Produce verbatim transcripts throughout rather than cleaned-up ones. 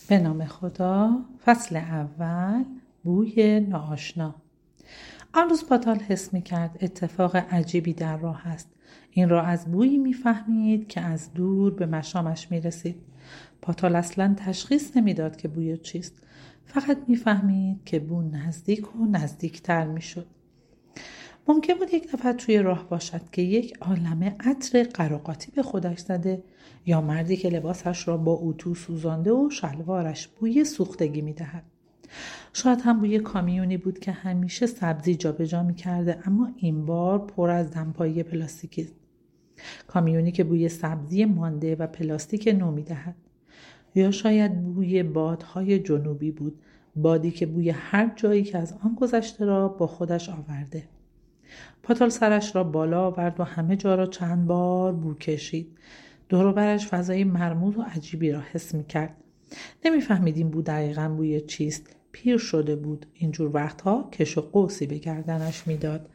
به نام خدا. فصل اول. بوی ناآشنا. آن روز پاتال حس می کرد اتفاق عجیبی در راه است. این را از بویی می فهمید که از دور به مشامش می رسید. پاتال اصلا تشخیص نمی داد که بوی چیست. فقط می فهمید که بو نزدیک و نزدیکتر می شد. ممکن بود یک دفعه توی راه باشد که یک عالمه عطر قراقاتی به خودش زده، یا مردی که لباسش را با اتو سوزانده و شلوارش بوی سوختگی می دهد. شاید هم بوی کامیونی بود که همیشه سبزی جابجا می کرده، اما این بار پر از دمپایی پلاستیکی است. کامیونی که بوی سبزی مانده و پلاستیک نو می دهد. یا شاید بوی بادهای جنوبی بود، بادی که بوی هر جایی که از آن گذشته را با خودش آورده. پاتال سرش را بالا آورد و همه جا را چند بار بو کشید. دور و برش فضای مرموز و عجیبی را حس می کرد. نمی فهمید این بو دقیقاً بوی چیست. پیر شده بود. اینجور وقتها کش و قوسی به گردنش می داد.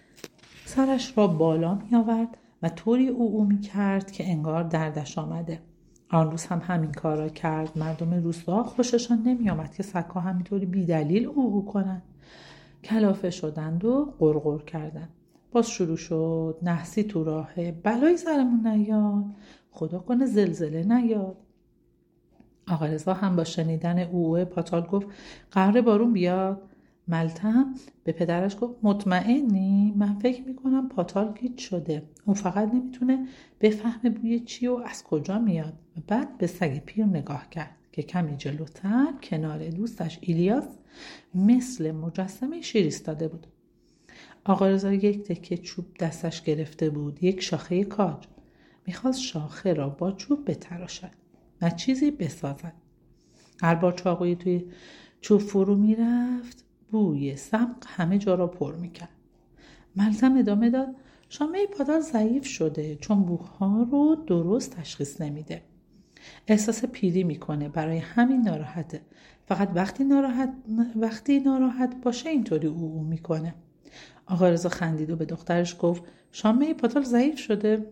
سرش را بالا می آورد و طوری او او می کرد که انگار دردش آمده. آن روز هم همین کار را کرد. مردم روستا خوششان نمی آمد که سگ‌ها همینطوری بی دلیل او او کنند. کلافه شدند و غرغر کردند. باز شروع شد. نحسی تو راهه، بلایی سرمون نیاد، خدا کنه زلزله نیاد. آقا رضا هم با شنیدن اوه پاتال گفت قراره بارون بیاد. ملتم به پدرش گفت مطمئنی؟ من فکر میکنم پاتال گیج شده. اون فقط نمیتونه بفهمه بوی چی و از کجا میاد. و بعد به سگ پیر نگاه کرد که کمی جلوتر کنار دوستش ایلیاس مثل مجسمه شیر ایستاده بود. آقا رضا یک تکه چوب دستش گرفته بود، یک شاخه کاج. میخواست شاخه را با چوب بتراشد و چیزی بسازد. هر بار چاقویی توی چوب فرو میرفت، بوی سمق همه جا را پر میکرد. ملتم ادامه داد شامه پاتال ضعیف شده چون بوها رو درست تشخیص نمیده. احساس پیری میکنه، برای همین ناراحته. فقط وقتی ناراحت وقتی ناراحت باشه اینطوری او او میکنه. آقا رضا خندید و به دخترش گفت شامه پاتال ضعیف شده؟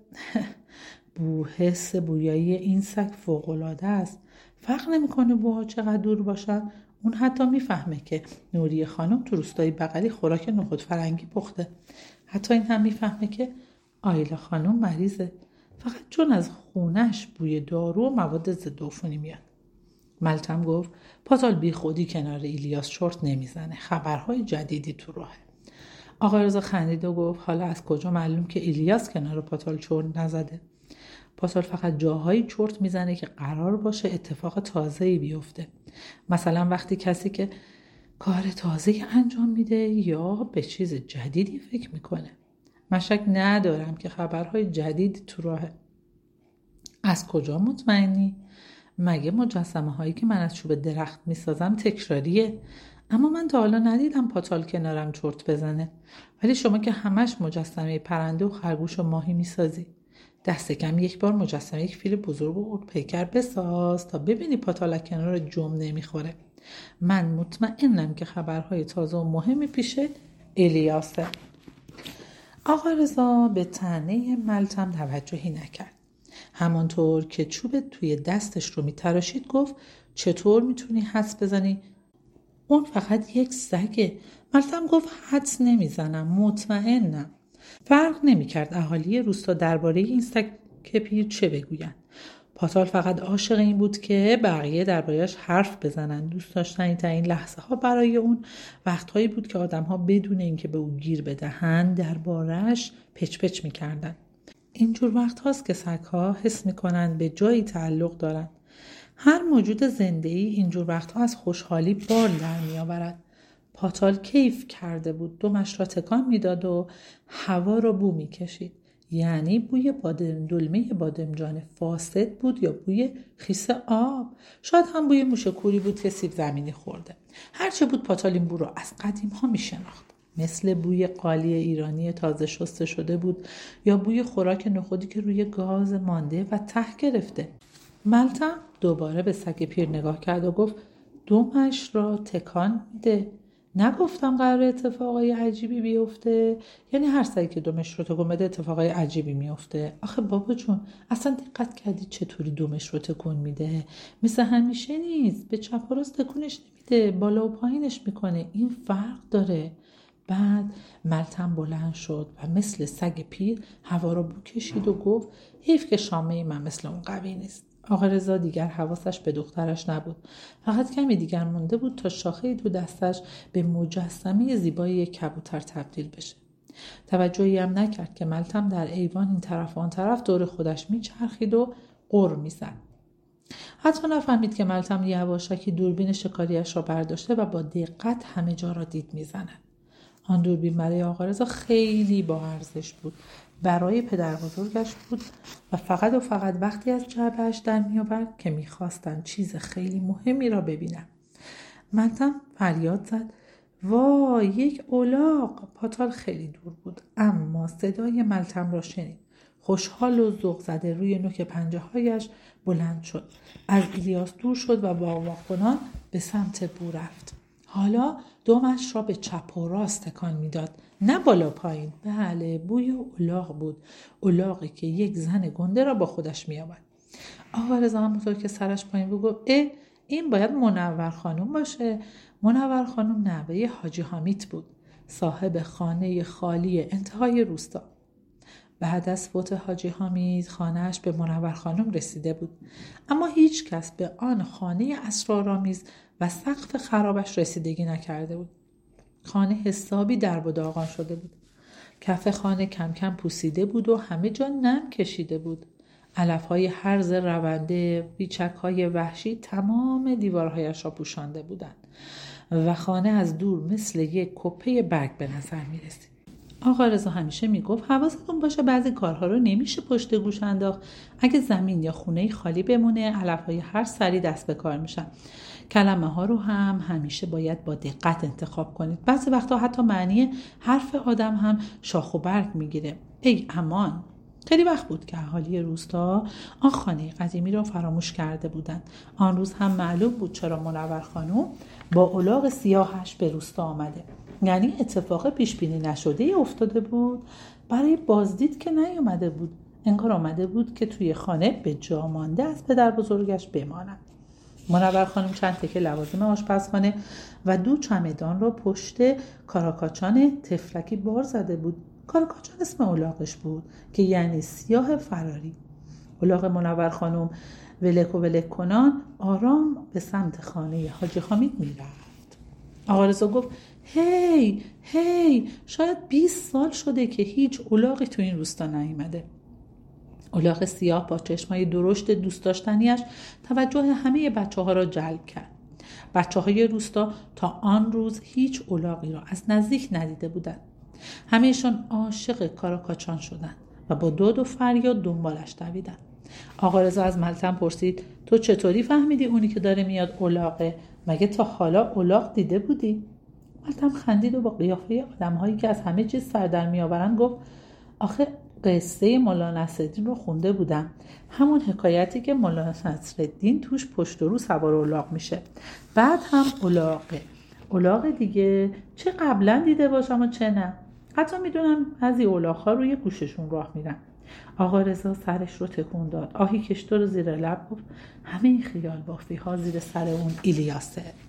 بو حس بویایی این سگ فوق‌العاده است. فرق نمیکنه بوها چقدر دور باشن. اون حتی میفهمه که نوریه خانم تو روستای بغلی خوراک نخود فرنگی پخته. حتی این هم میفهمه که آیلا خانم مریضه. فقط چون از خونش بوی دارو و مواد ضد عفونی میاد. ملتم گفت پاتال بی خودی کنار ایلیاس چرت نمیزنه. خبرهای جدیدی تو راهه. آقا رضا خندید و گفت حالا از کجا معلوم که ایلیاس کنار پاتال چرت نزده؟ پاتال فقط جاهایی چرت میزنه که قرار باشه اتفاق تازه‌ای بیفته. مثلا وقتی کسی که کار تازه‌ای انجام میده یا به چیز جدیدی فکر میکنه. من شک ندارم که خبرهای جدید تو راهه. از کجا مطمئنی؟ مگه مجسمه هایی که من از چوب درخت میسازم تکراریه؟ اما من تا حالا ندیدم پاتال کنارم چرت بزنه. ولی شما که همش مجسمه پرنده و خرگوش و ماهی میسازی. دست کم یک بار مجسمه یک فیل بزرگ و پیکر بساز تا ببینی پاتال کنار جم نمیخوره. من مطمئنم که خبرهای تازه و مهمی پیشه الیاسه. آقا رضا به طعنه ملتم توجهی نکرد. همانطور که چوب توی دستش رو میتراشید گفت چطور میتونی حدس بزنی؟ اون فقط یک سگه. ملتم گفت حدس نمیزنم، مطمئنم. فرق نمیکرد اهالی روستا درباره این سگ پیر چه بگویند. پاتال فقط عاشق این بود که بقیه درباره‌اش حرف بزنن. دوست داشتن تا این لحظه ها برای اون وقتهایی بود که آدم ها بدون اینکه به او گیر بدهند درباره‌اش پچ پچ میکردن. اینجور وقت هاست که سگ ها حس میکنند به جایی تعلق دارند. هر موجود زنده‌ای اینجور وقت ها از خوشحالی بال در می آورد. پاتال کیف کرده بود. دمش را تکان میداد و هوا را بو میکشید. یعنی بوی بادم دلمه بادمجان فاسد بود یا بوی خیس آب. شاید هم بوی موشکوری بود که سیب زمینی خورده. هرچه بود پاتال این بو را از قدیم ها میشناخت. مثل بوی قالی ایرانی تازه شسته شده بود یا بوی خوراک نخودی که روی گاز مانده و ته گرفته. ملتم دوباره به سگ پیر نگاه کرد و گفت دمش را تکان میده. نگفتم قرار اتفاقای عجیبی بیفته؟ یعنی هر سری که دومش رو تکون بده اتفاقای عجیبی میفته. آخه بابا جون اصلا دقت کردی چطوری دومش رو تکون میده؟ مثل همیشه نیست، به چپ و راست تکونش نمیده، بالا و پایینش میکنه، این فرق داره. بعد ملتم بلند شد و مثل سگ پیر هوا رو بو کشید و گفت حیف که شامه من مثل اون قوی نیست. آقا رضا دیگر حواسش به دخترش نبود. فقط کمی دیگر مونده بود تا شاخه دو دستش به مجسمه زیبای یک کبوتر تبدیل بشه. توجهی هم نکرد که ملتم در ایوان این طرف آن طرف دور خودش میچرخید و غر میزد. حتی نفهمید که ملتم یواشکی دوربین شکاریش را برداشته و با دقت همه جا را دید میزند. آن دوربین برای آقا رضا خیلی با ارزش بود. برای پدر بزرگش بود و فقط و فقط وقتی از جعبه‌اش در می‌آورد که می‌خواستند چیز خیلی مهمی را ببینند. ملتم فریاد زد وای یک الاغ. پاتال خیلی دور بود اما صدای ملتم را شنید. خوشحال و ذوق زده روی نوک پنجه‌هایش بلند شد. از الیاس دور شد و با واکنان به سمت بو رفت. حالا دومش را به چپ و راست تکان میداد، نه بالا پایین. بله، بوی الاغ بود، الاغی که یک زن گنده را با خودش می آورد. آقا رضا همونطور که سرش پایین بود گفت اه این باید منور خانم باشه. منور خانم نوه حاجی حمید بود، صاحب خانه خالی انتهای روستا. بعد از فوت حاجی حمید خانه‌اش به منور خانم رسیده بود، اما هیچ کس به آن خانه اسرارآمیز و سقف خرابش رسیدگی نکرده بود. خانه حسابی درب و داغان شده بود. کف خانه کم کم پوسیده بود و همه جا نم کشیده بود. علف‌های هرز رونده، بیچک‌های وحشی تمام دیوارهایش را پوشانده بودند و خانه از دور مثل یک کپه برگ به نظر می رسید. آقا رضا همیشه می گفت حواستون باشه بعضی کارها رو نمیشه پشت گوش انداخت. اگه زمین یا خونه خالی بمونه علف‌های هر سری دست به کار میشن. کلمه ها رو هم همیشه باید با دقت انتخاب کنید. بعضی وقتا حتی معنی حرف آدم هم شاخ و برگ میگیره. ای امان! خیلی وقت بود که اهالی روستا آن خانه قدیمی را فراموش کرده بودند. آن روز هم معلوم بود چرا منور خانم با الاغ سیاهش به روستا آمده. یعنی اتفاق پیش بینی نشده افتاده بود. برای بازدید که نیامده بود. انگار آمده بود که توی خانه به جا مانده از پدر بزرگش بماند. منور خانم چند تکه لوازم آشپزخانه و دو چمدان را پشت کاراکاچان تفلکی بار زده بود. کاراکاچان اسم الاغش بود که یعنی سیاه فراری. الاغ منور خانم ولک و ولک کنان آرام به سمت خانه حاجی حمید می رفت. آقا رضا گفت هی هی شاید بیست سال شده که هیچ الاغی تو این روستا نیامده. الاغ سیاه با چشمای درشت دوست داشتنیش توجه همه بچه ها را جلب کرد. بچه های روستا تا آن روز هیچ الاغی را از نزدیک ندیده بودند. همهشان عاشق کاراکاچان شدند و با داد و فریاد دنبالش دویدند. آقا رضا از ملتم پرسید تو چطوری فهمیدی اونی که داره میاد الاغه؟ مگه تا حالا الاغ دیده بودی؟ ملتم خندید و با قیافه آدم‌هایی که از همه چیز سر در میآورند گفت آخه قصه مولا نصرالدین رو خونده بودم، همون حکایتی که مولا نصرالدین توش پشت و رو سوار الاغ میشه، بعد هم الاغه الاغ دیگه چه قبلا دیده باشم و چه نه. حتی میدونم بعضی الاغ‌ها روی گوششون راه میرن. آقا رضا سرش رو تکون داد، آهی کشید و زیر لب گفت همه این خیال بافی ها زیر سر اون ایلیاسه.